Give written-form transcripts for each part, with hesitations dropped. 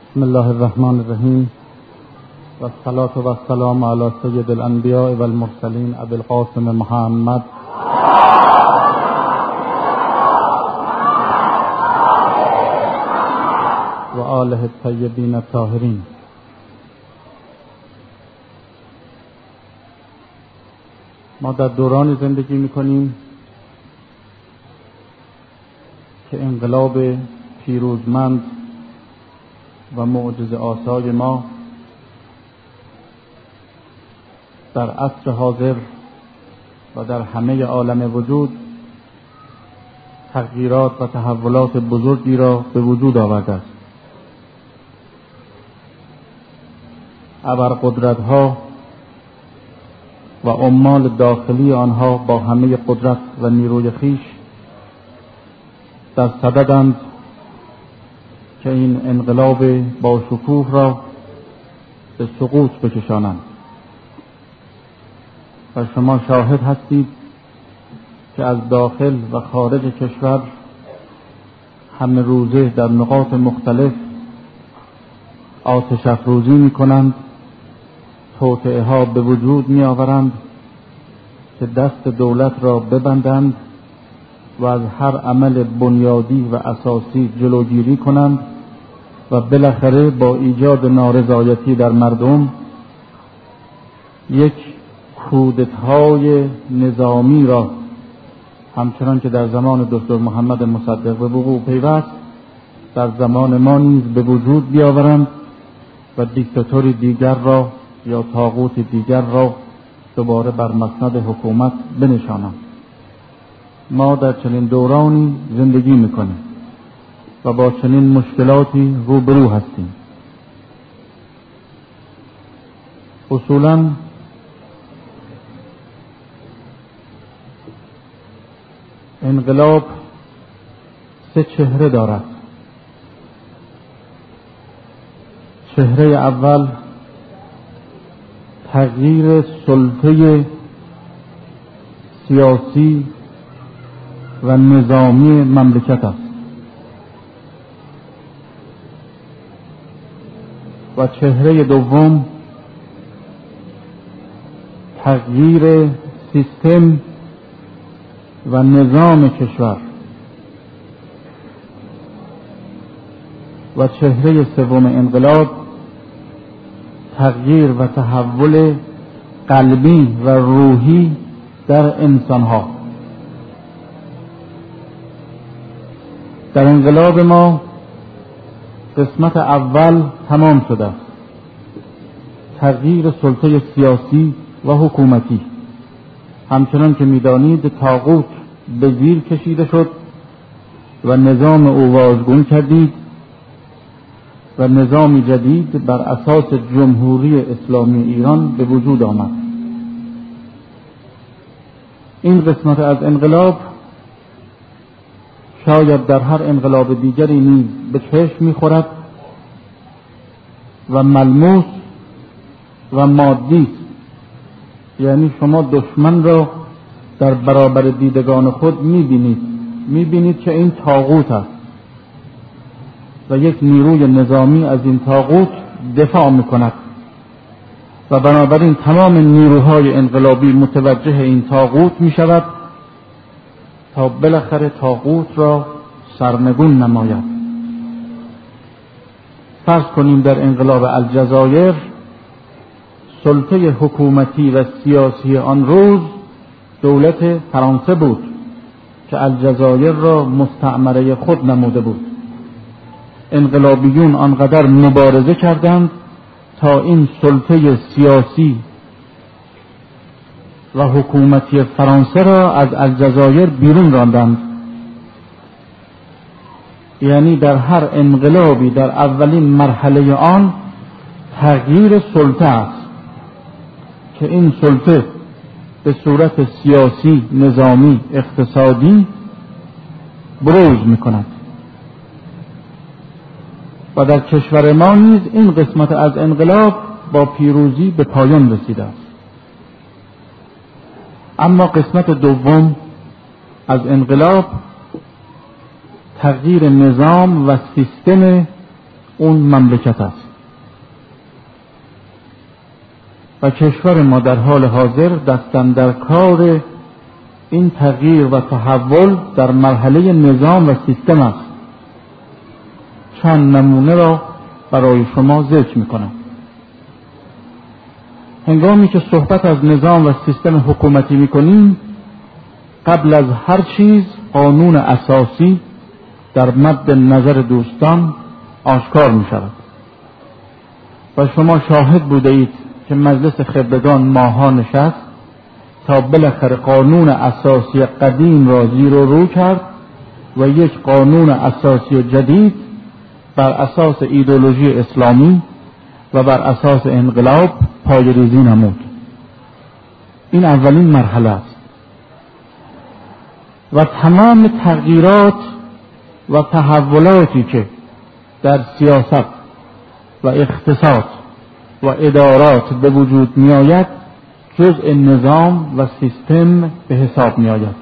بسم الله الرحمن الرحیم و الصلاة و السلام علی سید الانبیاء و المرسلین ابی القاسم محمد و آله الطیبین الطاهرین. ما در دورانی زندگی میکنیم که انقلاب پیروزمند و معجزه آسای ما در عصر حاضر و در همه عالم وجود تغییرات و تحولات بزرگی را به وجود آورده است. ابرقدرت‌ها و عمال داخلی آنها با همه قدرت و نیروی خویش در صددند که این انقلاب با شکوه را به سقوط بکشانند و شما شاهد هستید که از داخل و خارج کشور همه روزه در نقاط مختلف آتش افروزی می‌کنند، توطئه ها به وجود می‌آورند که دست دولت را ببندند و از هر عمل بنیادی و اساسی جلوگیری کنند و بالاخره با ایجاد نارضایتی در مردم یک کودتای نظامی را همچنان که در زمان دکتر محمد مصدق به وقوع پیوست در زمان ما نیز به وجود بیاورند و دیکتاتوری دیگر را یا طاغوت دیگر را دوباره بر مسند حکومت بنشانند. ما در چنین دورانی زندگی میکنیم و با چنین مشکلاتی روبرو هستیم. اصولاً انقلاب سه چهره دارد. چهره اول تغییر سلطه سیاسی و نظامی مملکت است و چهره دوم تغییر سیستم و نظام کشور و چهره سوم انقلاب تغییر و تحول قلبی و روحی در انسانها. در انقلاب ما قسمت اول تمام شده است، تغییر سلطه سیاسی و حکومتی. همچنان که می‌دانید طاغوت به زیر کشیده شد و نظام او واژگون کردید و نظامی جدید بر اساس جمهوری اسلامی ایران به وجود آمد. این قسمت از انقلاب شاید در هر انقلاب دیگری نیز به چشم می‌خورد و ملموس و مادی است. یعنی شما دشمن را در برابر دیدگان خود می‌بینید که این طاغوت است و یک نیروی نظامی از این طاغوت دفاع می‌کند و بنابراین تمام نیروهای انقلابی متوجه این طاغوت می‌شود تا بالاخره طاغوت را سرنگون نماید. فرض کنیم در انقلاب الجزایر سلطه حکومتی و سیاسی آن روز دولت فرانسه بود که الجزایر را مستعمره خود نموده بود. انقلابیون آنقدر مبارزه کردند تا این سلطه سیاسی و حکومتی فرانسه را از الجزایر بیرون راندند. یعنی در هر انقلابی در اولین مرحله آن تغییر سلطه است که این سلطه به صورت سیاسی، نظامی، اقتصادی بروز می‌کند و در کشور ما نیز این قسمت از انقلاب با پیروزی به پایان رسیده است. اما قسمت دوم از انقلاب تغییر نظام و سیستم اون مملکت است و کشور ما در حال حاضر دستن در کار این تغییر و تحول در مرحله نظام و سیستم است. چند نمونه را برای شما ذکر می‌کنم. هنگامی که صحبت از نظام و سیستم حکومتی می‌کنیم، قبل از هر چیز قانون اساسی در مد نظر دوستان آشکار می‌شود و شما شاهد بوده اید که مجلس خبرگان ماها نشست تا بالاخره قانون اساسی قدیم را زیر و رو کرد و یک قانون اساسی جدید بر اساس ایدئولوژی اسلامی و بر اساس انقلاب پایه‌ریزی نمود. این اولین مرحله است و تمام تغییرات و تحولاتی که در سیاست و اقتصاد و ادارات به وجود می آید جزء نظام و سیستم به حساب می آید.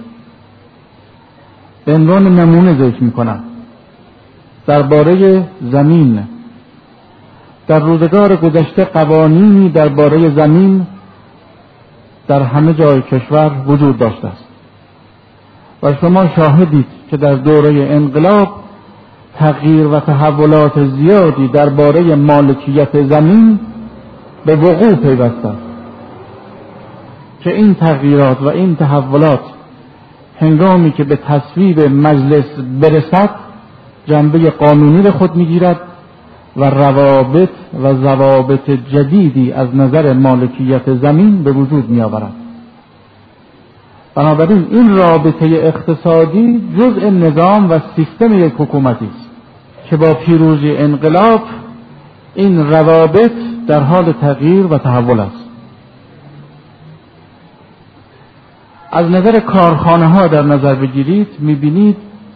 به عنوان نمونه ذکر می کنم درباره زمین. در روزگار گذشته قوانینی درباره زمین در همه جای کشور وجود داشته است و شما شاهدید که در دوره انقلاب تغییر و تحولات زیادی درباره مالکیت زمین به وقوع پیوسته است که این تغییرات و این تحولات هنگامی که به تصویب مجلس برسد جنبه قانونی به خود میگیرد و روابط و ضوابط جدیدی از نظر مالکیت زمین به وجود می آورد. بنابراین این رابطه اقتصادی جزء نظام و سیستم یک حکومتی است که با پیروزی انقلاب این روابط در حال تغییر و تحول است. از نظر کارخانه ها در نظر بگیرید می‌بینید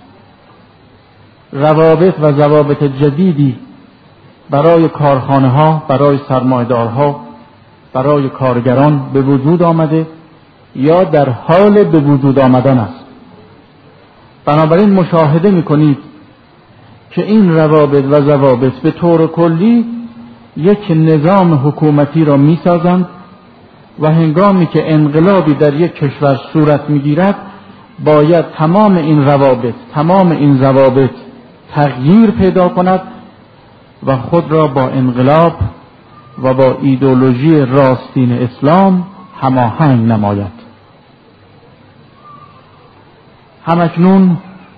روابط و ضوابط جدیدی برای کارخانه ها، برای سرمایه‌دارها، برای کارگران به وجود آمده یا در حال به وجود آمدن است. بنابراین مشاهده می‌کنید که این روابط و ضوابط به طور کلی یک نظام حکومتی را می‌سازند و هنگامی که انقلابی در یک کشور صورت می‌گیرد باید تمام این روابط، تمام این ضوابط تغییر پیدا کند و خود را با انقلاب و با ایدئولوژی راستین اسلام هماهنگ نماید. همکنون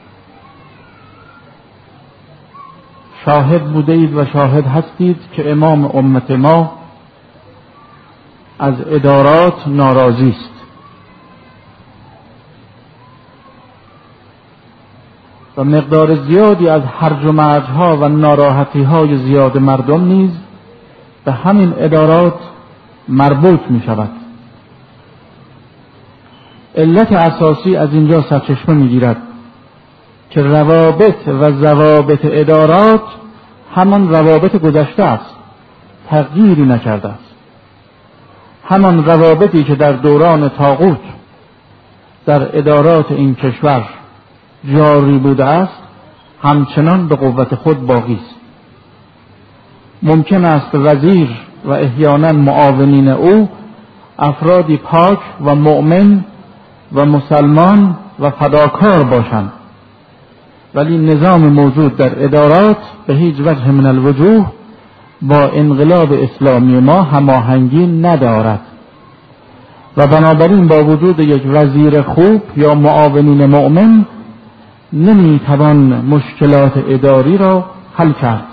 شاهد بوده اید و شاهد هستید که امام امت ما از ادارات ناراضی است و مقدار زیادی از هرج و مرج‌ها و ناراحتی‌های زیاد مردم نیز به همین ادارات مربوط می‌شود. علت اساسی از اینجا سرچشمه می‌گیرد که روابط و ضوابط ادارات همان روابط گذشته است، تغییری نکرده است. همان روابطی که در دوران طاغوت در ادارات این کشور جاری بوده است همچنان به قوت خود باقی است. ممکن است وزیر و احیانا معاونین او افرادی پاک و مؤمن و مسلمان و فداکار باشند، ولی نظام موجود در ادارات به هیچ وجه من الوجوه با انقلاب اسلامی ما هماهنگی ندارد و بنابراین با وجود یک وزیر خوب یا معاونین مؤمن نمیتوان مشکلات اداری را حل کرد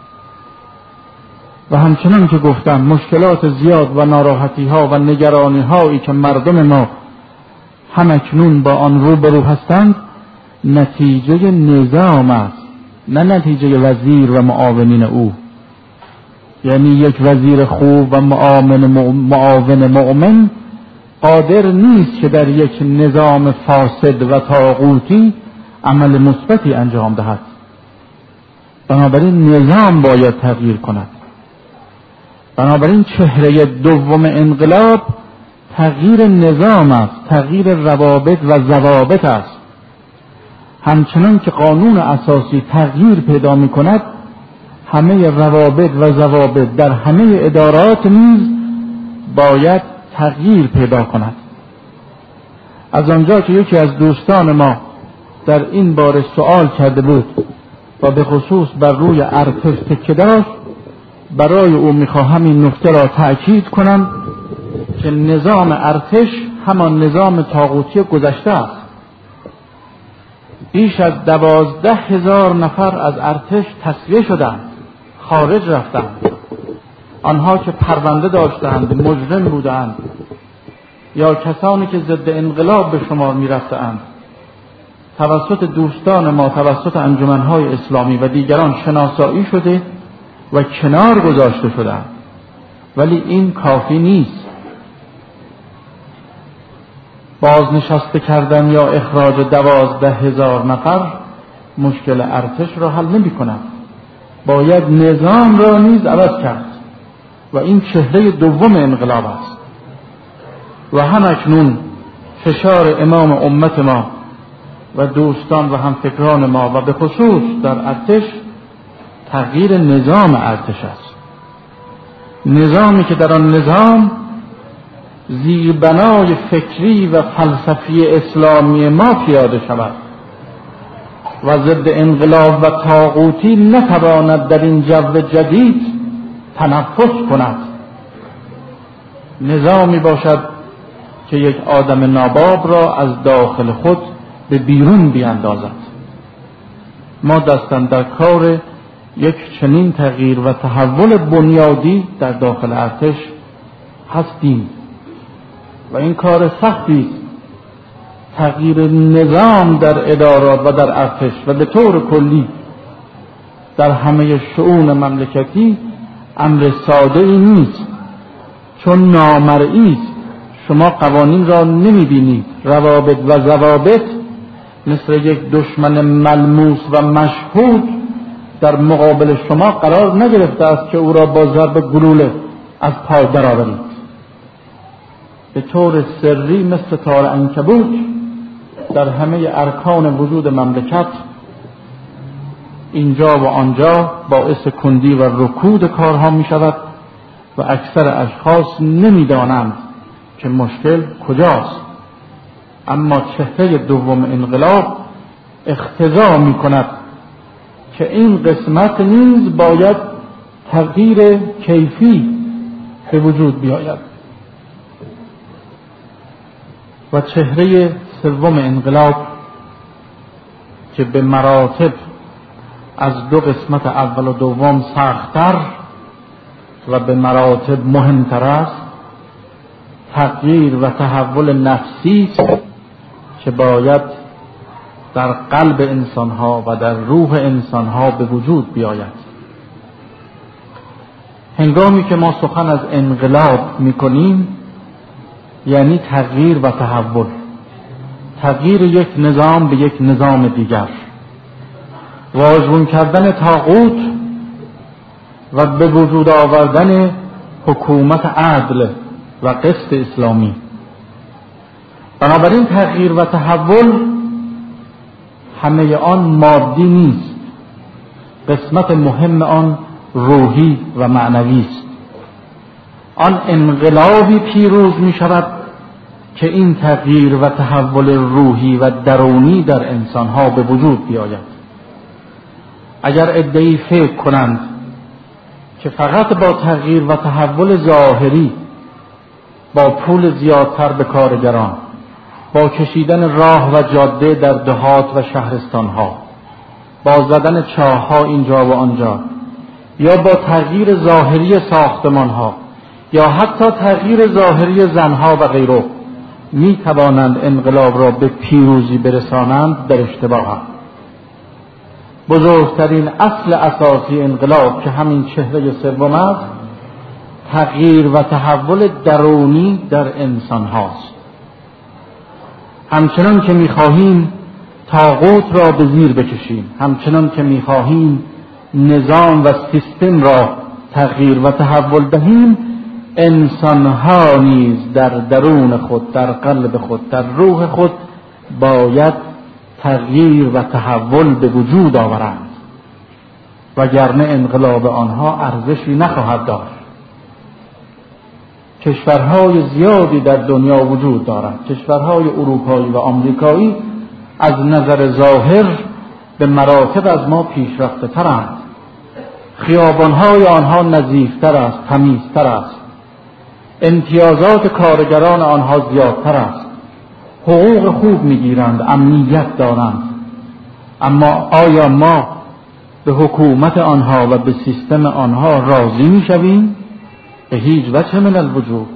و همچنان که گفتم مشکلات زیاد و ناراحتی ها و نگرانی هایی که مردم ما همکنون با آن روبرو هستند نتیجه نظام است، نه نتیجه وزیر و معاونین او. یعنی یک وزیر خوب و معاون مؤمن قادر نیست که در یک نظام فاسد و طاغوتی عمل مثبتی انجام دهد. بنابراین نظام باید تغییر کند. بنابراین چهره دوم انقلاب تغییر نظام است، تغییر روابط و ضوابط است. همچنان که قانون اساسی تغییر پیدا می کند، همه روابط و ضوابط در همه ادارات نیز باید تغییر پیدا کند. از آنجا که یکی از دوستان ما در این باره سوال کرده بود و به خصوص بر روی ارتش تکیه داشت، برای او میخواهم این نکته را تأکید کنم که نظام ارتش همان نظام طاغوتی گذشته است. بیش از 12,000 نفر از ارتش تصفیه شدند، خارج رفتند. آنها که پرونده داشتند، مجرم بودند یا کسانی که ضد انقلاب به شمار می رفتند، توسط دوستان ما، توسط انجمنهای اسلامی و دیگران شناسایی شده و کنار گذاشته شدند. ولی این کافی نیست. بازنشسته کردن یا اخراج 12,000 نفر مشکل ارتش را حل نمی کند. باید نظام را نیز عوض کرد و این چهره دوم انقلاب است. و همکنون فشار امام امت ما و دوستان و همفکران ما و به خصوص در ارتش تغییر نظام ارتش است. نظامی که در آن نظام زیربنای فکری و فلسفی اسلامی ما پیاده شود و ضد انقلاب و طاغوتی نتواند در این جو جدید تنفس کند. نظامی باشد که یک آدم ناباب را از داخل خود به بیرون بیاندازد. ما دستن در کار یک چنین تغییر و تحول بنیادی در داخل ارتش هستیم و این کار سختی است. تغییر نظام در ادارات و در ارتش و به طور کلی در همه شؤون مملکتی امر ساده ای نیست، چون نامرئی است. شما قوانین را نمی بینید. روابط و ضوابط مثل یک دشمن ملموس و مشهود در مقابل شما قرار نگرفته است که او را با ضرب گلوله از پای درآورید. به طور سری مثل تار عنکبوت در همه ارکان وجود مملکت اینجا و آنجا باعث کندی و رکود کارها می شود و اکثر اشخاص نمی دانند که مشکل کجاست. اما چهره دوم انقلاب اقتضا می کند که این قسمت نیز باید تغییر کیفی به وجود بیاید. و چهره سوم انقلاب که به مراتب از دو قسمت اول و دوم سخت‌تر و به مراتب مهمتر است، تغییر و تحول نفسی است که باید در قلب انسانها و در روح انسانها به وجود بیاید. هنگامی که ما سخن از انقلاب می‌کنیم یعنی تغییر و تحول، تغییر یک نظام به یک نظام دیگر، واژگون کردن طاغوت و به وجود آوردن حکومت عدل و قسط اسلامی. بنابراین تغییر و تحول همه آن مادی نیست، قسمت مهم آن روحی و معنوی است. آن انقلابی پیروز می شود که این تغییر و تحول روحی و درونی در انسانها به وجود بیاید. اگر عده‌ای فکر کنند که فقط با تغییر و تحول ظاهری، با پول زیادتر به کارگران، با کشیدن راه و جاده در دهات و شهرستانها، با زدن چاه‌ها اینجا و آنجا، یا با تغییر ظاهری ساختمانها یا حتی تغییر ظاهری زنها و غیره می توانند انقلاب را به پیروزی برسانند، در اشتباهند. بزرگترین اصل اساسی انقلاب که همین چهره سوم است، تغییر و تحول درونی در انسان هاست. همچنان که می‌خواهیم طاغوت را به زیر بکشیم، همچنان که می‌خواهیم نظام و سیستم را تغییر و تحول دهیم، انسان‌ها نیز در درون خود، در قلب خود، در روح خود باید تغییر و تحول به وجود آورند. وگرنه انقلاب آنها ارزشی نخواهد داشت. کشورهای زیادی در دنیا وجود دارند. کشورهای اروپایی و آمریکایی از نظر ظاهر به مراتب از ما پیشرفته ترند. خیابانهای آنها نظیفتر است، تمیزتر است. امتیازات کارگران آنها زیادتر است. حقوق خوب میگیرند، امنیت دارند. اما آیا ما به حکومت آنها و به سیستم آنها راضی میشویم؟ به هیچ وجه من الوجوه.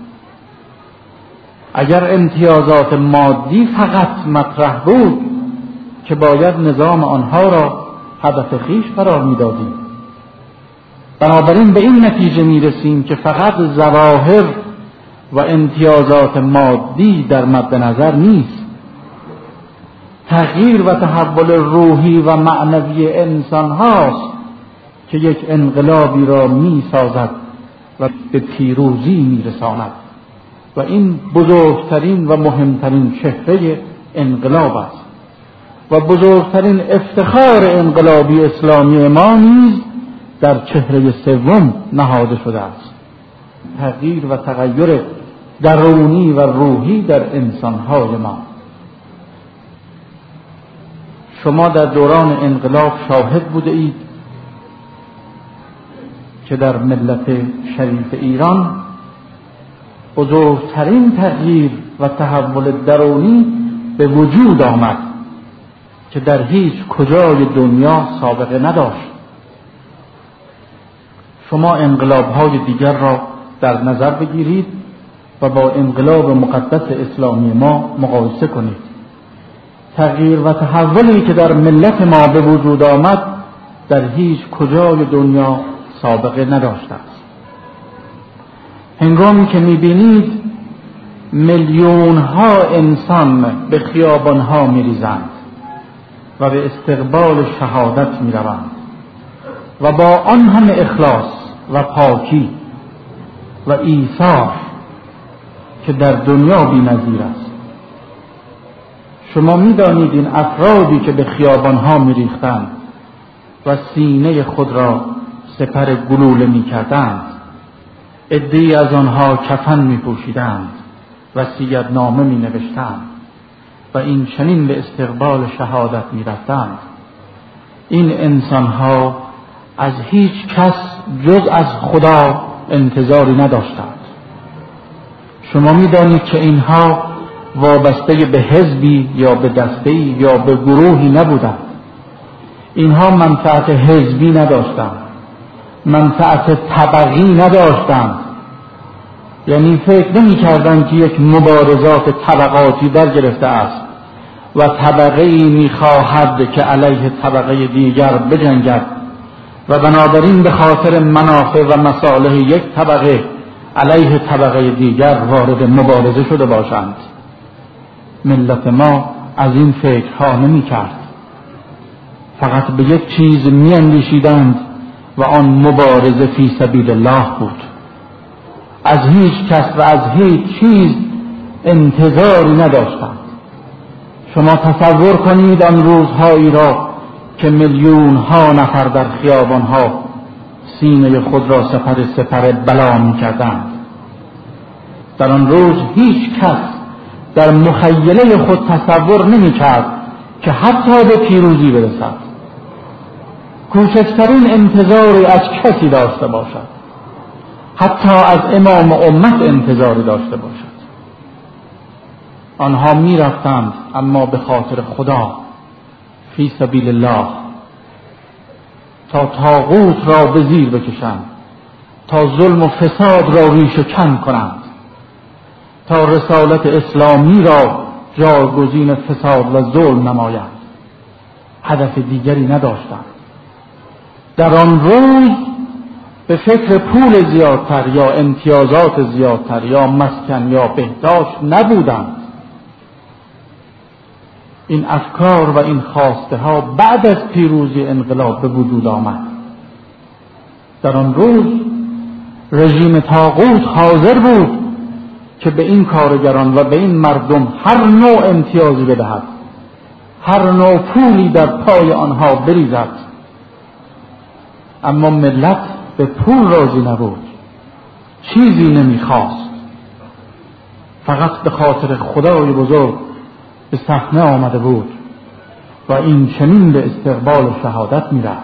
اگر امتیازات مادی فقط مطرح بود که باید نظام آنها را هدف خویش قرار میدادیم. بنابراین به این نتیجه میرسیم که فقط ظواهر و امتیازات مادی در مد نظر نیست. تغییر و تحول روحی و معنوی انسان هاست که یک انقلابی را می سازد و به پیروزی می رساند و این بزرگترین و مهمترین چهره انقلاب است و بزرگترین افتخار انقلابی اسلامی ما نیز در چهره سوم نهاده شده است. تغییر و تغییر درونی و روحی در انسانهای ما. شما در دوران انقلاب شاهد بوده اید که در ملت شریف ایران بزرگترین تغییر و تحول درونی به وجود آمد که در هیچ کجای دنیا سابقه نداشت. شما انقلاب‌های دیگر را در نظر بگیرید و با انقلاب مقدس اسلامی ما مقایسه کنید. تغییر و تحولی که در ملت ما به وجود آمد در هیچ کجای دنیا سابقه نداشته است. هنگامی که می‌بینید میلیون‌ها انسان به خیابان‌ها می‌ریزند و به استقبال شهادت می‌روند و با آن همه اخلاص و پاکی و ایثار که در دنیا بی‌نظیر است. شما می‌دانید این افرادی که به خیابان‌ها می‌ریختند و سینه خود را سپر گلوله می‌کردند، عده‌ای از آنها کفن می‌پوشیدند، وصیت‌نامه می‌نوشتند و این چنین به استقبال شهادت می‌رفتند. این انسان‌ها از هیچ کس جز از خدا انتظاری نداشتند. شما می‌دانید که اینها وابسته به حزبی یا به دسته‌ای یا به گروهی نبودند. اینها منفعت حزبی نداشتند، منفعت طبقی نداشتند. یعنی فکر نمی‌کردند که یک مبارزات طبقاتی در گرفته است و طبقه‌ای می‌خواهد که علیه طبقه دیگر بجنگد و بنابراین به خاطر منافع و مصالح یک طبقه علیه طبقه دیگر وارد مبارزه شده باشند. ملت ما از این فکرها نمی کرد. فقط به یک چیز می اندیشیدند و آن مبارزه فی سبیل الله بود. از هیچ کس و از هیچ چیز انتظاری نداشتند. شما تصور کنید آن روزهایی را که میلیون ها نفر در خیابانها سینه خود را سپر بلا می کردند. در آن روز هیچ کس در مخیله خود تصور نمی کرد که حتی به پیروزی برسد، کوچکترین انتظاری از کسی داشته باشد، حتی از امام امت انتظاری داشته باشد. آنها می رفتند اما به خاطر خدا فی سبیل الله، تا طاغوت را به زیر بکشند، تا ظلم و فساد را ریشه کن کنند، تا رسالت اسلامی را جایگزین فساد و ظلم نمایند. هدف دیگری نداشتند. در آن روز به فکر پول زیادتر یا امتیازات زیادتر یا مسکن یا بهداشت نبودند. این افکار و این خواسته ها بعد از پیروزی انقلاب به وجود آمد. در آن روز رژیم طاغوت حاضر بود که به این کارگران و به این مردم هر نوع امتیازی بدهد، هر نوع پولی در پای آنها بریزد. اما ملت به پول راضی نبود، چیزی نمیخواست، فقط به خاطر خدای بزرگ به صحنه آمده بود و این چنین به استقبال شهادت میرفت.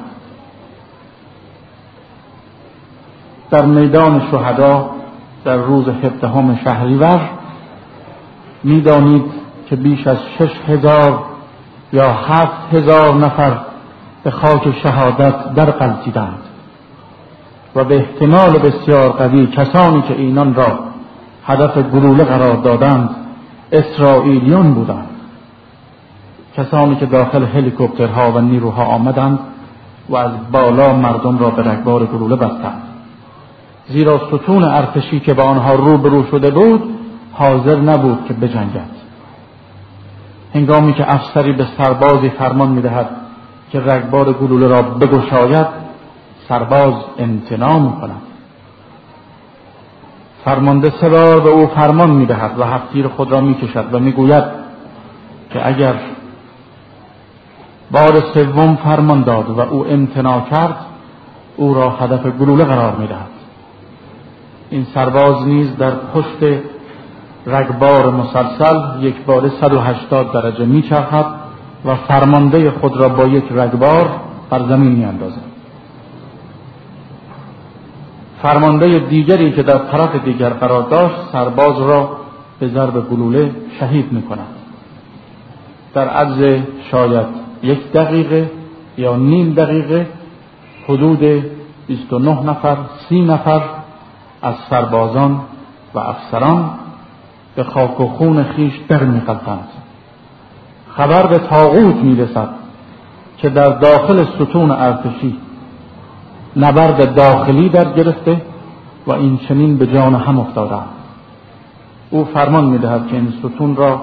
در میدان شهدا در روز 17 شهریور میدانید که بیش از 6000 یا 7000 نفر به خاک شهادت در غلتیدند و به احتمال بسیار قوی کسانی که اینان را هدف گلوله قرار دادند اسرائیلیان بودند، کسانی که داخل هلیکوپترها و نیروها آمدند و از بالا مردم را به رگبار گلوله بستند، زیرا ستون ارتشی که با آنها روبرو شده بود حاضر نبود که بجنگد. هنگامی که افسری به سربازی فرمان می‌دهد که رگبار گلوله را بگشاید، سرباز امتناع می‌کند. فرمانده 3 بار به او فرمان می‌دهد و هفتیر خود را می‌کشد و می‌گوید که اگر بار 3 فرمان داد و او امتناع کرد، او را هدف گلوله قرار می‌دهد. این سرباز نیز در پشت رگبار مسلسل یک بار 180 درجه می‌چرخد و فرمانده خود را با یک رگبار بر زمین می‌اندازد. فرمانده دیگری که در طرف دیگر قرار داشت سرباز را به ضرب گلوله شهید می‌کند. در عرض شاید 1 دقیقه یا نیم دقیقه حدود 29 نفر 30 نفر از سربازان و افسران به خاک و خون خیش در می‌غلطند. خبر به طاغوت می‌رسد که در داخل ستون ارتشی نبرد داخلی در گرفته و این چنین به جان هم افتادند. او فرمان می‌دهد که این ستون را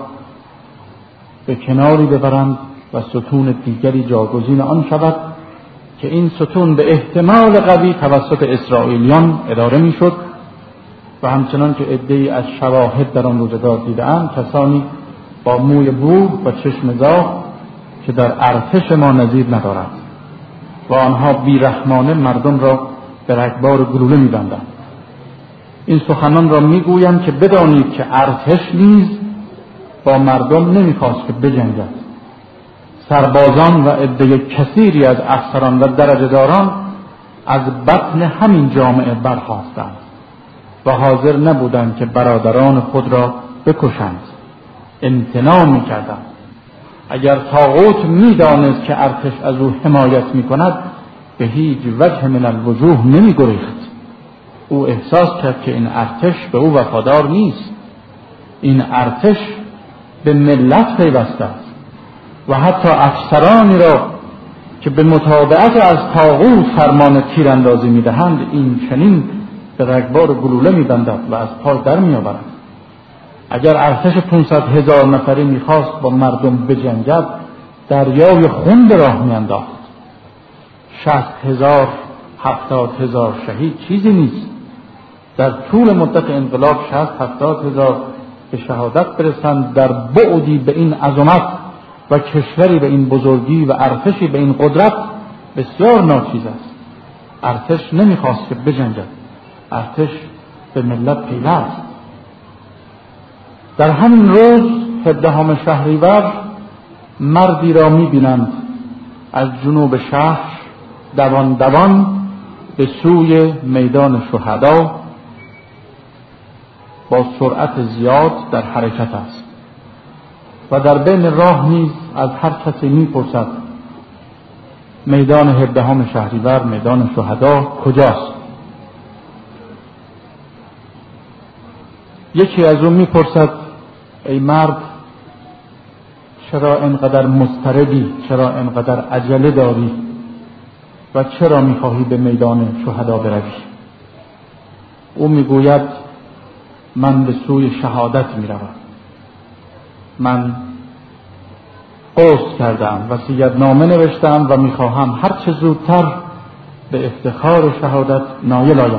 به کناری ببرند و ستون دیگری جاگزین آن شود که این ستون به احتمال قوی توسط اسرائیلیان اداره می‌شد و همچنان که عده‌ای از شواهد در آن روزگار دیده‌اند، کسانی با موی بور و چشم زاغ که در ارتش ما نظیر ندارد و آنها بیرحمانه مردم را به رگبار گلوله می‌بندند. این سخنان را می‌گویند که بدانید که ارتش نیز با مردم نمی‌خواست که بجنگد. سربازان و عده کثیری از افسران و درجه‌داران از بطن همین جامعه برخاستند و حاضر نبودند که برادران خود را بکشند. امتناع می‌کردند. اگر طاغوت می‌دانست که ارتش از او حمایت می‌کند به هیچ وجه من الوجوه نمی‌گریخت. او احساس کرد که این ارتش به او وفادار نیست. این ارتش به ملت پیوسته است و حتی افسرانی را که به متابعت از طاغوت فرمان تیراندازی می‌دهند این چنین به رگبار گلوله می‌بندد و از پای در می‌آورد. اگر ارتش 500,000 نفری می‌خواست با مردم بجنگد، دریای خون به راه می‌انداخت. 60,000 70,000 شهید چیزی نیست. در طول مدت انقلاب 60,000-70,000 به شهادت برسند در بعدی به این عظمت و کشوری به این بزرگی و ارتشی به این قدرت بسیار ناچیز است. ارتش نمیخواست که بجنگد. ارتش به ملت پیوست. در همین روز 17 شهریور مردی را میبینند از جنوب شهر دوان دوان به سوی میدان شهدا با سرعت زیاد در حرکت است و در بین راه نیز از هر کسی میپرسد میدان 17 شهریور، میدان شهدا کجاست؟ یکی از اون میپرسد ای مرد، چرا اینقدر مضطربی؟ چرا اینقدر عجله داری؟ و چرا میخواهی به میدان شهدا بروی؟ او میگوید من به سوی شهادت میروم. من قصد کردم، وصیت‌نامه نوشتم و میخواهم هر چه زودتر به افتخار شهادت نایل آیم.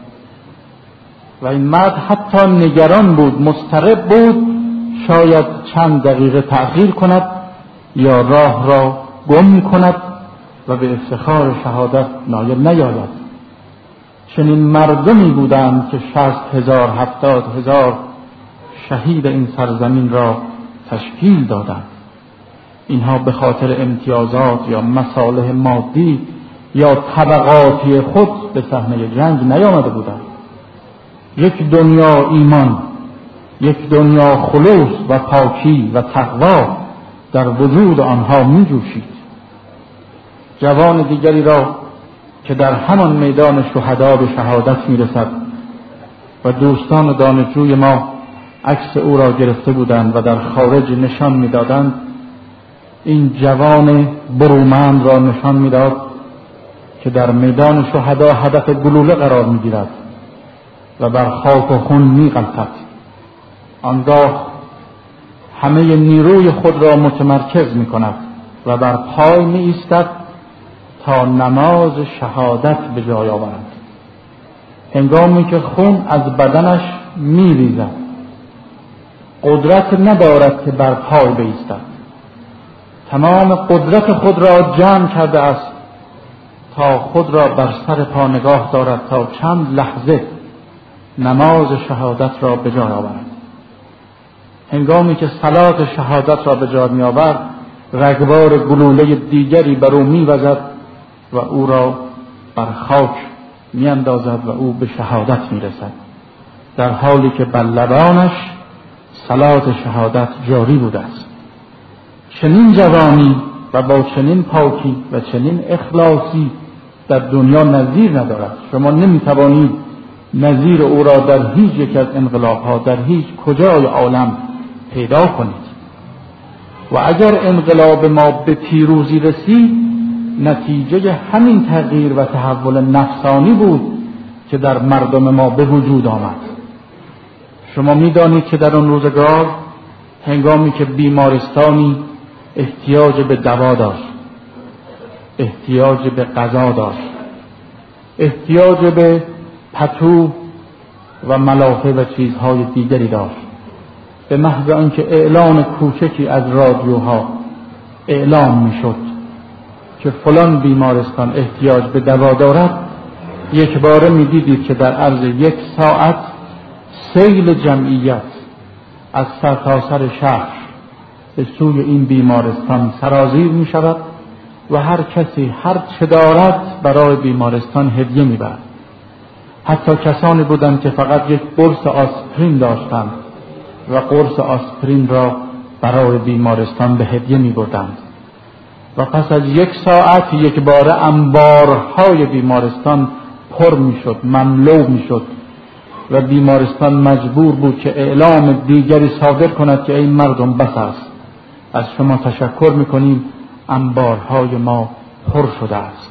و این مرد حتی نگران بود، مضطرب بود، شاید چند دقیقه تأخیر کند یا راه را گم کند و به افتخار شهادت نایل نیاید. چنین مردمی بودند که 60,000 70,000 شهید این سرزمین را تشکیل دادند. اینها به خاطر امتیازات یا مصالح مادی یا طبقاتی خود به صحنه جنگ نیامده بودند. یک دنیا ایمان، یک دنیا خلوص و پاکی و تقوا در وجود آنها می جوشید. جوان دیگری را که در همان میدان شهدا به شهادت می رسد و دوستان دانشجوی ما عکس او را گرفته بودند و در خارج نشان می دادند، این جوان برومند را نشان می داد که در میدان شهدا هدف گلوله قرار می گیرد و بر خاک و خون می غلطد. آنگاه همه نیروی خود را متمرکز می کند و بر پای می ایستد تا نماز شهادت به جای آورد. هنگامی که خون از بدنش می ریزد قدرت ندارد که بر پای بایستد. تمام قدرت خود را جمع کرده است تا خود را بر سر پا نگاه دارد تا چند لحظه نماز شهادت را به جای آورد. هنگامی که صلات شهادت را به جای می آورد، رگبار گلوله دیگری بر او می وزد و او را بر خاک می اندازد و او به شهادت می رسد، در حالی که بر لبانش صلات شهادت جاری بوده است. چنین جوانی و با چنین پاکی و چنین اخلاصی در دنیا نظیر ندارد. شما نمی توانید نظیر او را در هیچ یک از انقلاب‌ها در هیچ کجای عالم پیدا کنید. و اگر انقلاب ما به پیروزی رسید، نتیجه همین تغییر و تحول نفسانی بود که در مردم ما به وجود آمد. شما می‌دانید که در آن روزگار هنگامی که بیمارستانی احتیاج به دوا داشت، احتیاج به غذا داشت، احتیاج به پتو و ملافه و چیزهای دیگری داشت، به محض آنکه اعلان کوچکی از رادیوها اعلام میشد که فلان بیمارستان احتیاج به دوا دارد، یک باره می‌دیدید که در عرض 1 ساعت سیل جمعیت از سرتاسر شهر به سوی این بیمارستان سرازیر می شود و هر کسی هر چه دارد برای بیمارستان هدیه می برد. حتی کسانی بودند که فقط یک قرص آسپرین داشتند و قرص آسپرین را برای بیمارستان به هدیه می بردند. و پس از 1 ساعت یک باره انبارهای بیمارستان پر می شد، مملو می شد و بیمارستان مجبور بود که اعلام دیگری صادر کند که این مردم بس است، از شما تشکر میکنیم، انبارهای ما پر شده است.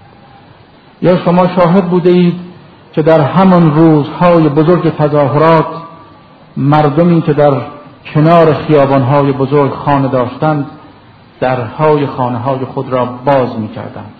یا شما شاهد بوده اید که در همان روزهای بزرگ تظاهرات مردمی که در کنار خیابانهای بزرگ خانه داشتند درهای خانه‌های خود را باز میکردند.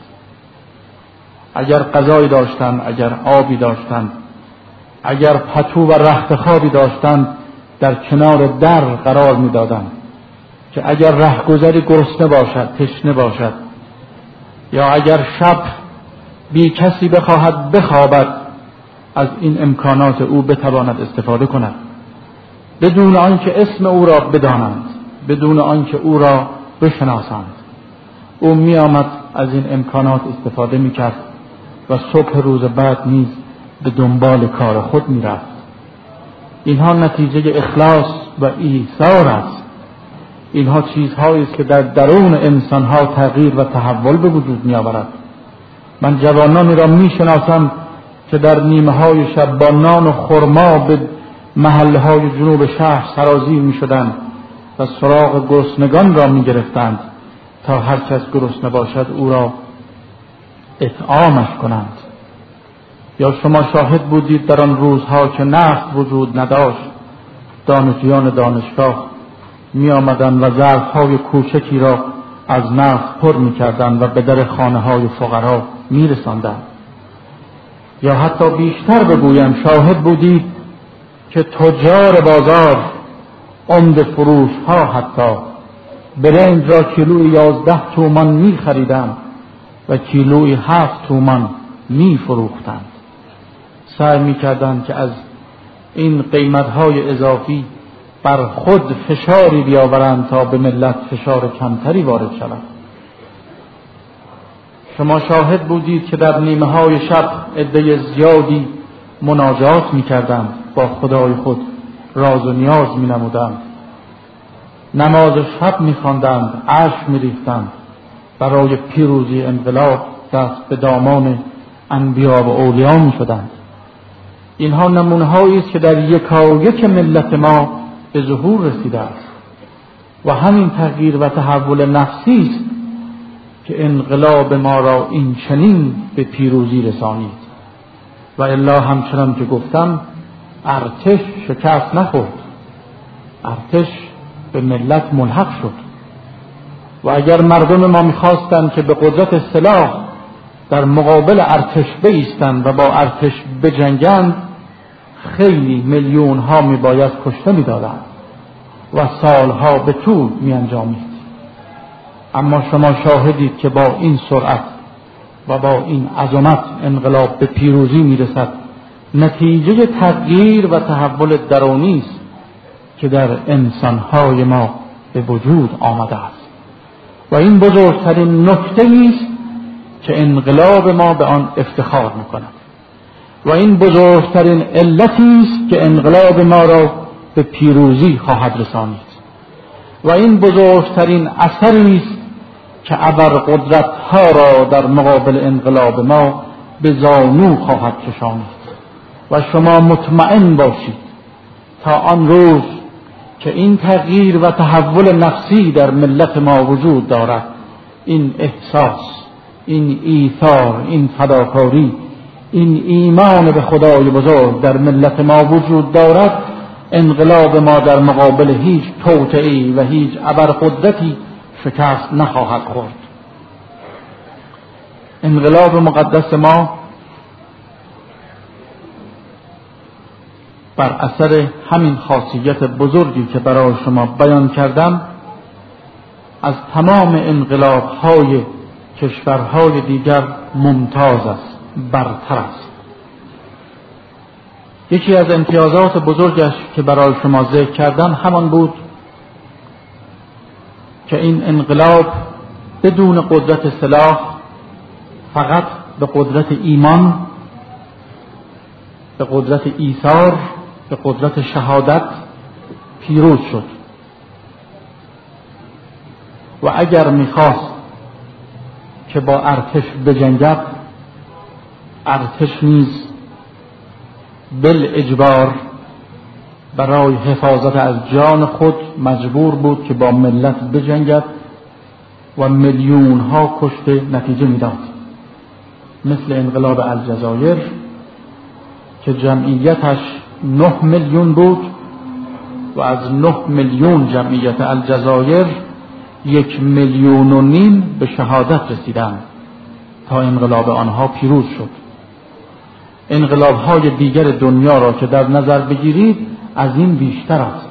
اگر غذایی داشتند، اگر آبی داشتند، اگر پتو و رختخوابی داشتند در کنار در قرار میدادند که اگر رهگذری گرسنه باشد، تشنه باشد، یا اگر شب بی کسی بخواهد بخوابد، از این امکانات او بتواند استفاده کند بدون آنکه اسم او را بدانند، بدون آنکه او را بشناسند. او می آمد از این امکانات استفاده می کرد و صبح روز بعد نیز به دنبال کار خود می رفت. اینها نتیجه اخلاص و ایثار است. اینها چیزهایی است که در درون انسانها تغییر و تحول به وجود می آورد. من جوانانی را می شناسم که در نیمه های شب با نان و خرما به محله های جنوب شهر سرازیر می شدند و سراغ گرسنگان را می گرفتند تا هر کس گرسنه باشد او را اطعامش کنند. یا شما شاهد بودید در آن روزها که نفت وجود نداشت، دانشجویان دانشگاه می آمدند و ظرفهای کوچکی را از نفت پر می کردند و به در خانه های فقرا می رساندند. یا حتی بیشتر بگویم شاهد بودید که تجار بازار، عمده فروش ها حتی برنج را کیلوی 11 تومان می خریدند و کیلویی 7 تومان می فروختند. سعی می کردند که از این قیمت‌های اضافی بر خود فشاری بیاورند تا به ملت فشار کمتری وارد شود. شما شاهد بودید که در نیمه‌های شب عده زیادی مناجات می‌کردند، با خدای خود راز و نیاز می‌نمودند، نماز شب می‌خواندند، اشک می‌ریختند، برای پیروزی انقلاب دست به دامان انبیا و اولیا می‌شدند. اینها نمونه‌هایی است که در یکایک ملت ما به ظهور رسیده است و همین تغییر و تحول نفسی است که انقلاب ما را این چنین به پیروزی رسانید. و الا همچنان که گفتم ارتش شکست نخورد، ارتش به ملت ملحق شد. و اگر مردم ما می‌خواستند که به قدرت سلاح در مقابل ارتش بایستند و با ارتش بجنگند، خیلی میلیون ها میباید کشته میدادند و سالها به طول میانجامید. اما شما شاهدید که با این سرعت و با این عظمت انقلاب به پیروزی میرسد. نتیجه تغییر و تحول درونی است که در انسانهای ما به وجود آمده است و این بزرگترین نکته است که انقلاب ما به آن افتخار میکند و این بزرگترین علتی است که انقلاب ما را به پیروزی خواهد رسانید و این بزرگترین اثری است که ابرقدرت‌ها را در مقابل انقلاب ما به زانو خواهد کشانید. و شما مطمئن باشید تا آن روز که این تغییر و تحول نفسی در ملت ما وجود دارد، این احساس، این ایثار، این فداکاری، این ایمان به خدای بزرگ در ملت ما وجود دارد، انقلاب ما در مقابل هیچ توطئه‌ای و هیچ ابرقدرتی شکست نخواهد خورد. انقلاب مقدس ما بر اثر همین خاصیت بزرگی که برای شما بیان کردم از تمام انقلاب‌های کشورهای دیگر ممتاز است، برتر است. یکی از امتیازات بزرگش که برای شما ذکر کردم همان بود که این انقلاب بدون قدرت سلاح، فقط به قدرت ایمان، به قدرت ایثار، به قدرت شهادت پیروز شد. و اگر میخواست که با ارتش بجنگد، ارتش نیز بالاجبار برای حفاظت از جان خود مجبور بود که با ملت بجنگد و میلیون ها کشته نتیجه میداد. مثل انقلاب الجزایر که جمعیتش 9 میلیون بود و از 9 میلیون جمعیت الجزایر 1.5 میلیون به شهادت رسیدند تا انقلاب آنها پیروز شد. انقلاب‌های دیگر دنیا را که در نظر بگیرید از این بیشتر است،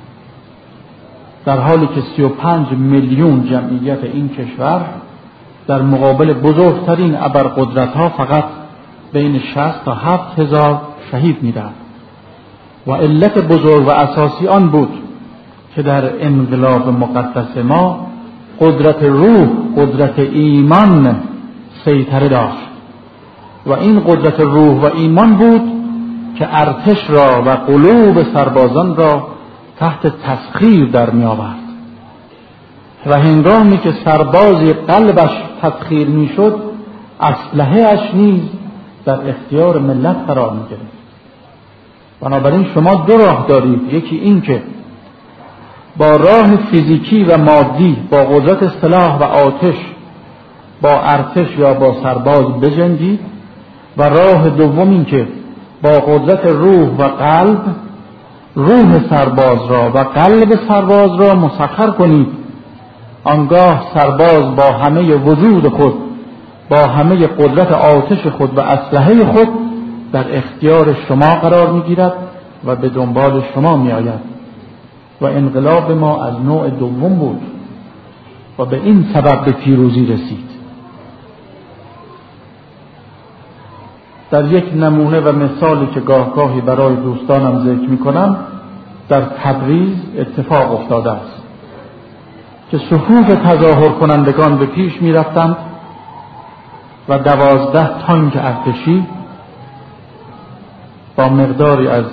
در حالی که 35 میلیون جمعیت این کشور در مقابل بزرگترین ابرقدرت‌ها فقط بین 60 تا 7000 شهید می‌دهد. و علت بزرگ و اساسی آن بود که در انقلاب مقدس ما قدرت روح، قدرت ایمان سیطره داشت و این قدرت روح و ایمان بود که ارتش را و قلوب سربازان را تحت تسخیر در می آورد و هنگامی که سربازی قلبش تسخیر می شد، اسلحه اش نیز در اختیار ملت قرار می گرفت. بنابراین شما دو راه دارید، یکی این که با راه فیزیکی و مادی، با قدرت سلاح و آتش با ارتش یا با سرباز بجنگید، و راه دوم این که با قدرت روح و قلب روح سرباز را و قلب سرباز را مسخر کنید. آنگاه سرباز با همه وجود خود، با همه قدرت آتش خود و اسلحه خود در اختیار شما قرار میگیرد و به دنبال شما می آید. و انقلاب ما از نوع دوم بود و به این سبب به پیروزی رسید. در یک نمونه و مثالی که گاهی برای دوستانم ذکر می‌کنم در تبریز اتفاق افتاده است که صفوف تظاهر کنندگان به پیش می‌رفتند و 12 تانک ارتشی با مقداری از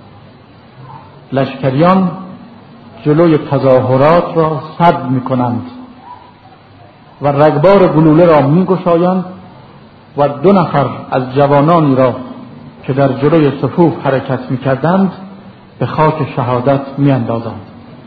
لشکریان جلوی تظاهرات را سد می‌کنند و رگبار گلوله را می‌گشایند و 2 نفر از جوانانی را که در جلوی صفوف حرکت می‌کردند به خاک شهادت می‌اندازند.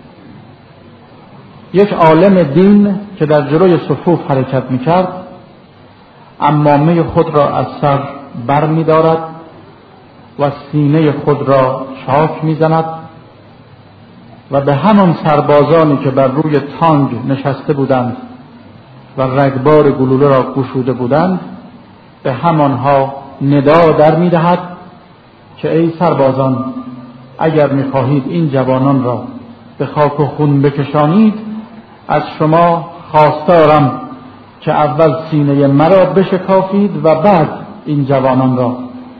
یک عالم دین که در جلوی صفوف حرکت می‌کرد عمامه خود را از سر بر می‌دارد و سینه خود را چاک می‌زند و به همان سربازانی که بر روی تانگ نشسته بودند و رگبار گلوله را گشوده بودند به همانها ندا در می‌دهد که ای سربازان، اگر می‌خواهید این جوانان را به خاک و خون بکشانید، از شما خواستارم که اول سینه مرا بشکافید و بعد این جوانان را.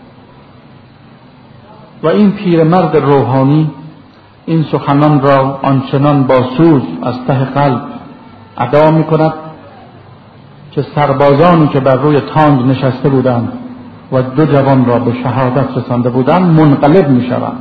و این پیرمرد روحانی این سخنان را آنچنان با سوز از ته قلب ادا می‌کند که سربازانی که بر روی تانگ نشسته بودند و 2 جوان را به شهادت رسانده بودند منقلب می‌شوند،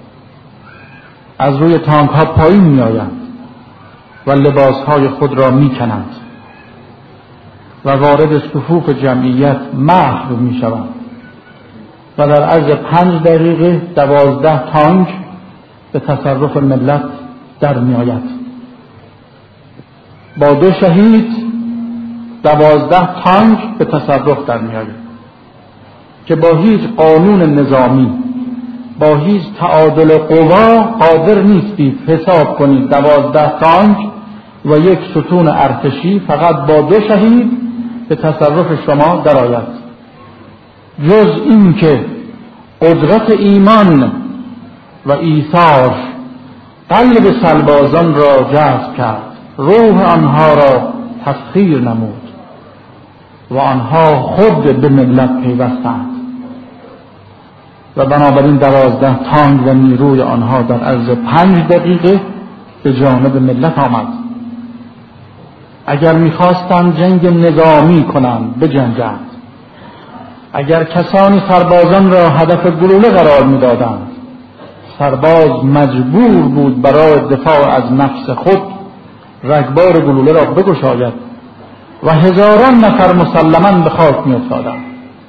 از روی تانک ها پایین می‌آیند و لباسهای خود را می‌کنند و وارد صفوف جمعیت محو می‌شوند و در عرض 5 دقیقه 12 تانک به تصرف ملت در می‌آید. با 2 شهید 12 تانک به تصرف در می‌آید که با هیچ قانون نظامی، با هیچ تعادل قوا قادر نیستید حساب کنید 12 تانک و یک ستون ارتشی فقط با 2 شهید به تصرف شما درآید، جز این که قدرت ایمان و ایثار قلب سربازان را جذب کرد، روح آنها را تسخیر نمود و آنها خود به ملت پیوستند و بنابراین 12 تانک و نیروی آنها در عرض 5 دقیقه به جانب ملت آمد. اگر می‌خواستند جنگ نظامی کنند بجنگند، اگر کسانی سربازان را هدف گلوله قرار می‌دادند، سرباز مجبور بود برای دفاع از نفس خود رگبار گلوله را بگشاید و هزاران نفر مسلماً به خاک می‌افتادند.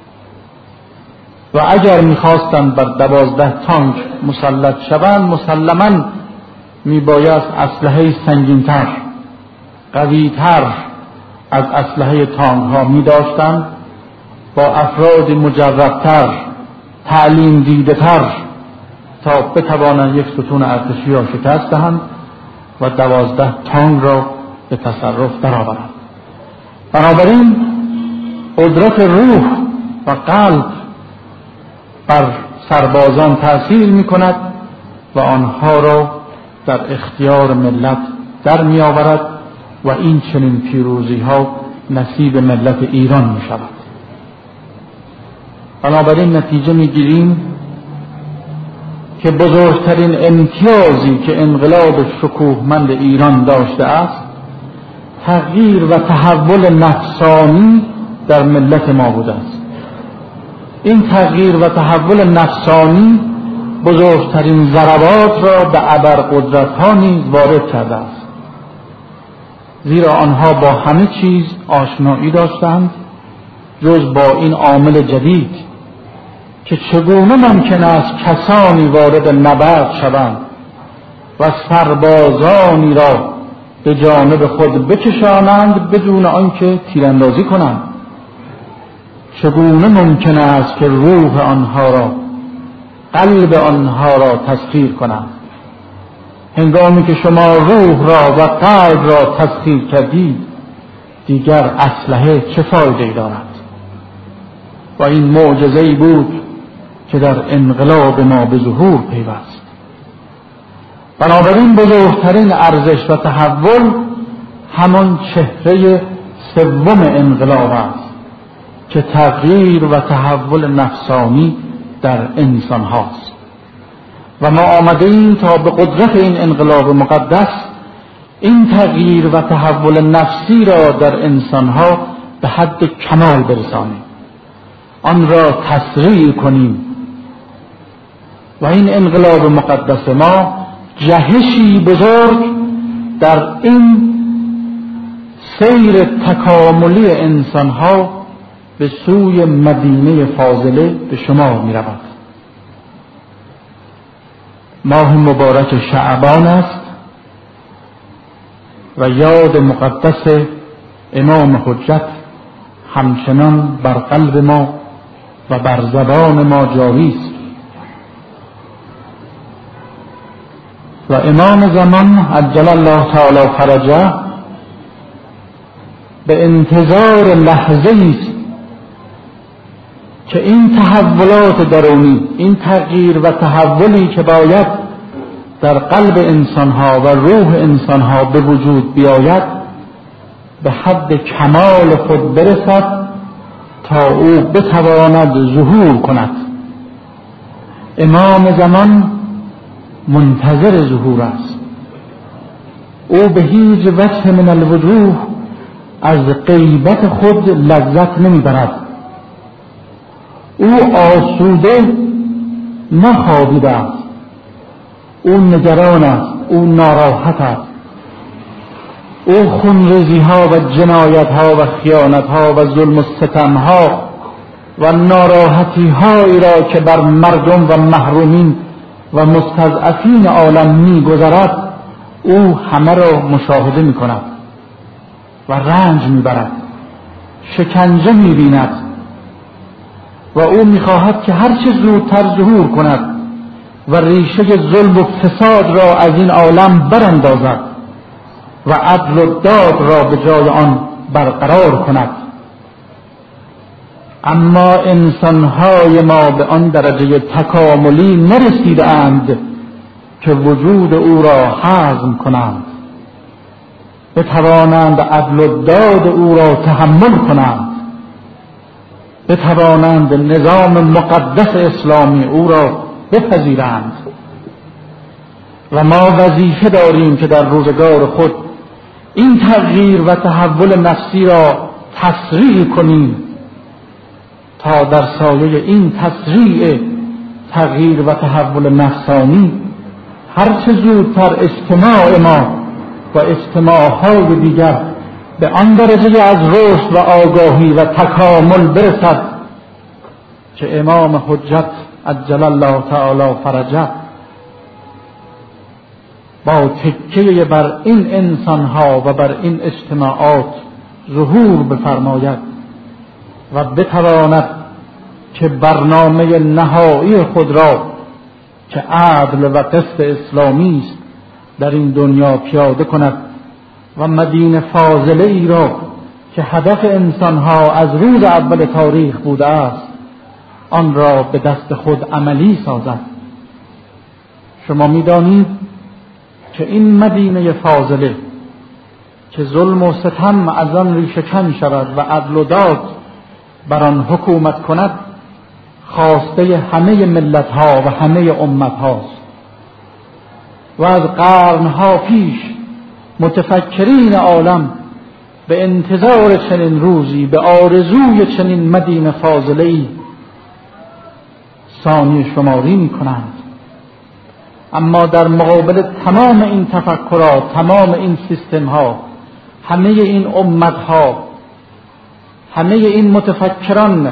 و اگر می‌خواستند بر 12 تانک مسلط شوند، مسلماً میبایست اسلحه سنگین‌تر، قوی‌تر از اسلحه تانک ها می‌داشتند، با افراد مجرب‌تر، تعلیم دیده‌تر تا بتوانند یک ستون ارتشی را شکست دهند و 12 تانک را به تصرف درآورند. بنابراین قدرت روح و قلب بر سربازان تأثیر می‌کند و آنها را در اختیار ملت در می‌آورد و این چنین پیروزی‌ها نصیب ملت ایران می‌شود. بنابراین نتیجه می‌گیریم که بزرگترین امتیازی که انقلاب شکوهمند ایران داشته است تغییر و تحول نفسانی در ملت ما بوده است. این تغییر و تحول نفسانی بزرگترین ضربات را به ابرقدرت‌ها نیز وارد کرده است، زیرا آنها با همه چیز آشنایی داشتند جز با این عامل جدید که چگونه ممکن است کسانی وارد نبرد شوند و سربازانی را به جانب خود بکشانند بدون آنکه تیراندازی کنند. چگونه ممکن است که روح آنها را، قلب آنها را تسخیر کنند. هنگامی که شما روح را و قلب را تسخیر کردید دیگر اسلحه چه فایده‌ای دارد؟ و این معجزه‌ای بود که در انقلاب ما به ظهور پیوست. بنابراین بزرگترین ارزش و تحول همان چهره سوم انقلاب است که تغییر و تحول نفسانی در انسان هاست و ما آمده ایم تا به قدرت این انقلاب مقدس این تغییر و تحول نفسی را در انسان ها به حد کمال برسانیم، آن را تسریع کنیم و این انقلاب مقدس ما جهشی بزرگ در این سیر تکاملی انسان ها به سوی مدینه فاضله به شمار می رود. ماه مبارک شعبان است و یاد مقدس امام حجت همچنان بر قلب ما و بر زبان ما جاری است و امام زمان عجل الله تعالی فرجه به انتظار لحظه است که این تحولات درونی، این تغییر و تحولی که باید در قلب انسانها و روح انسانها به وجود بیاید به حد کمال خود برسد تا او بتواند ظهور کند. امام زمان منتظر ظهور است. او به هیچ وجه من الوجوه از غیبت خود لذت نمیبرد. او آسوده نخوابیده است، او نگران است، او ناراحت است، او خونریزی ها و جنایت ها و خیانت ها و ظلم و ستم ها و ناراحتی هایی را که بر مردم و محرومین و مستضعفین عالم می گذرد او همه را مشاهده می کند و رنج می برد، شکنجه می بیند و او می خواهد که هرچه زودتر ظهور کند و ریشه ظلم و فساد را از این عالم براندازد و عدل و داد را به جای آن برقرار کند. اما انسانهای ما به آن درجه تکاملی نرسیده اند که وجود او را هضم کنند، بتوانند عدل و داد او را تحمل کنند، بتوانند نظام مقدس اسلامی او را بپذیرند. و ما وظیفه داریم که در روزگار خود این تغییر و تحول نفسی را تسریع کنیم تا در سایه این تسریع تغییر و تحول نفسانی هرچه زودتر اجتماع ما و اجتماعهای دیگر به آن درجه از رشد و آگاهی و تکامل برسد که امام حجت عجل الله تعالی فرجه با تکیه بر این انسانها و بر این اجتماعات ظهور بفرماید و بتواند که برنامه نهایی خود را که عدل و قسط اسلامی است در این دنیا پیاده کند و مدینه فاضله ای را که هدف انسانها از روز اول تاریخ بوده است آن را به دست خود عملی سازد. شما می‌دانید که این مدینه فاضله که ظلم و ستم از آن ریشه‌کن شود و عدل و داد بر آن حکومت کند خواسته همه ملت‌ها و همه امت‌هاست و از قرن‌ها پیش متفکرین عالم به انتظار چنین روزی، به آرزوی چنین مدینه فاضله‌ای ثانیه شماری می‌کنند. اما در مقابل تمام این تفکرات، تمام این سیستم‌ها، همه این امت‌ها، همه این متفکران،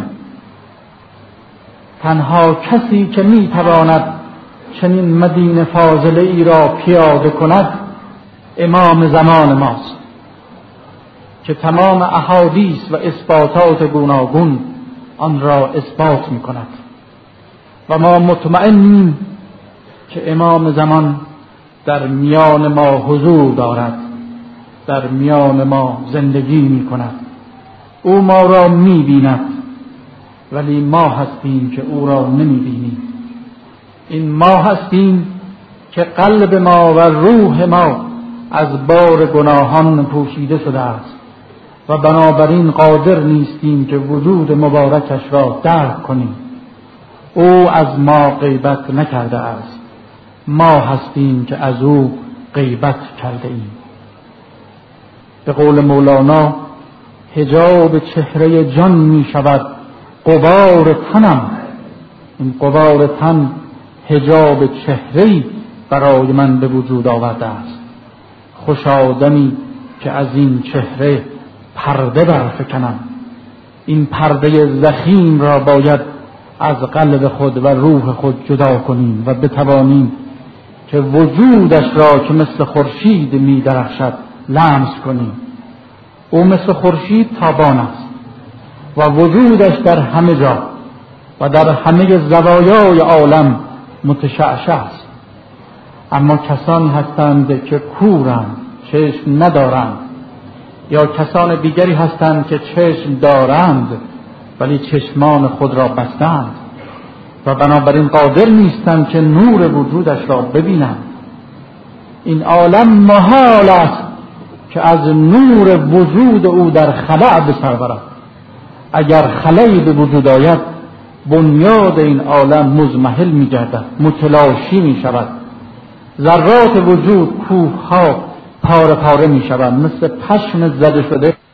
تنها کسی که می‌تواند چنین مدینه فاضله ای را پیاده کند امام زمان ماست که تمام احادیث و اثباتات گوناگون آن را اثبات می‌کند و ما مطمئنیم که امام زمان در میان ما حضور دارد، در میان ما زندگی می‌کند. او ما را می‌بیند ولی ما هستیم که او را نمی‌بینیم. این ما هستیم که قلب ما و روح ما از بار گناهان پوشیده شده است و بنابراین قادر نیستیم که وجود مبارکش را درک کنیم. او از ما غیبت نکرده است، ما هستیم که از او غیبت کرده ایم. به قول مولانا حجاب چهره جان می شود غبار تنم. این غبار تن حجاب چهره‌ای برای من به وجود آورده است. خوش آدمی که از این چهره پرده برفکنم. این پرده ضخیم را باید از قلب خود و روح خود جدا کنیم و بتوانیم که وجودش را که مثل خورشید می درخشد لمس کنیم. او مثل خورشید تابان است و وجودش در همه جا و در همه زوایای عالم متشعشع است. اما کسانی هستند که کورند، چشم ندارند، یا کسان دیگری هستند که چشم دارند ولی چشمان خود را بستند و بنابراین قادر نیستند که نور وجودش را ببینند. این عالم محال است که از نور وجود او در خلأ به سر برد. اگر خلأی به وجود آید بنیاد این عالم مضمحل می گردد، متلاشی می شود. ذرات وجود کوهها پاره پاره می شود، مثل پشم زده شده